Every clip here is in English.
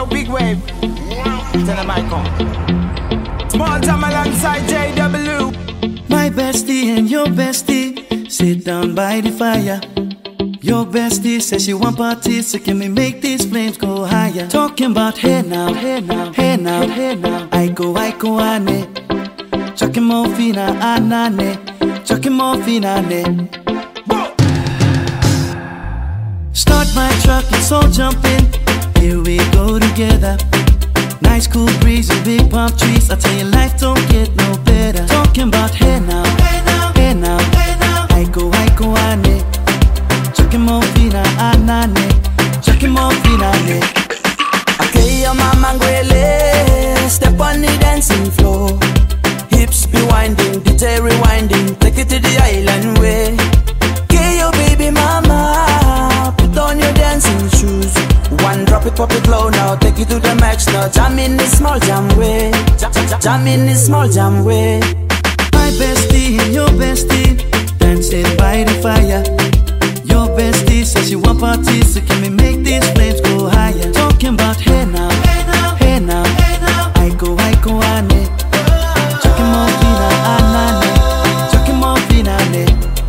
yo, big wave. Tell them I come. Small time alongside JW. My bestie and your bestie sit down by the fire. Your bestie says she want parties, so can we make these flames go higher? Talking about hey now, hey now, hey now, hey now. I go ane. Chucking more fina anane. Chucking more fina ne. Start my truck, let's all jump in. Here we go together. Nice cool breeze and big palm trees. I tell you, life don't get no better. Talking about hey now, hey now, hey now, hey now. I go ane. Chucking more fina anane. Chucking more fina ne. Okay, your mama ngwele. Step on the dancing floor. Hips be winding, DJ rewinding. Take it to the island way. Okay, your baby mama. Put on your dancing shoes. One drop it, pop it low now. Take it to the max now. Jam in the small jam way. Jam in the small jam way. My bestie and your bestie dancing by the fire. Your bestie says she want parties, so can we make these flames go higher? Talking about hey now, hey now, hey now, hey now. I go ane. Chucking more fina anane. Chucking more fina ne.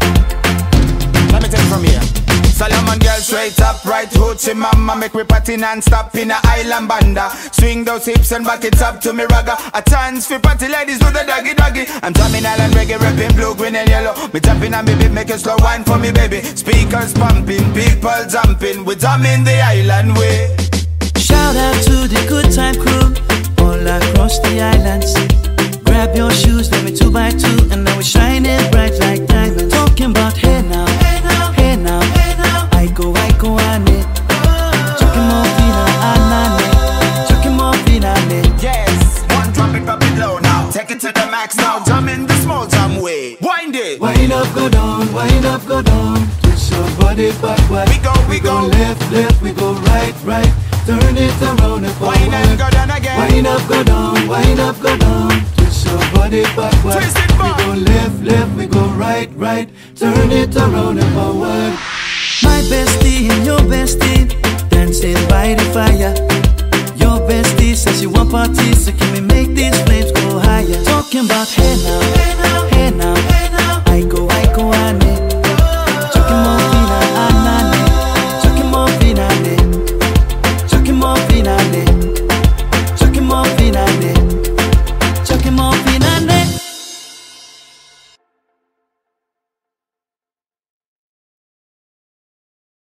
Let me take it from here. Solomon girl straight up, right hoochie mama. Make me party non-stop in a island banda. Swing those hips and back it up to me ragga. A chance for party ladies do the doggy doggy. I'm drumming island reggae, rapping blue, green and yellow. Me tapping on me beat, make a slow wine for me baby. Speakers pumping, people jumping. We drumming the island way. Shout out to the good time crew all across the islands. Grab your shoes, let me 2x2, and now we shining bright like diamonds. Talking about hey now, hey now, hey now, hey now. I go ane. Chucking more fina anane. Chucking more fina ne. Yes, one drop it low now. Take it to the max now. Jump in the small jam way. Wind it. Wind up, go down, wind up, go down. Twist your body backward. We go left, left, we go right, right. Turn it around and forward. Wind up, go down again. Wind up, go down, wind up, go down. Twist your body backward. Twist it back. We go left, left, we go right, right. Turn it around and forward. My bestie and your bestie dancing by the fire. Your bestie says she want parties, so can we make these flames go higher? Talking about hey now, hey now, hey now, hey now. I go ane.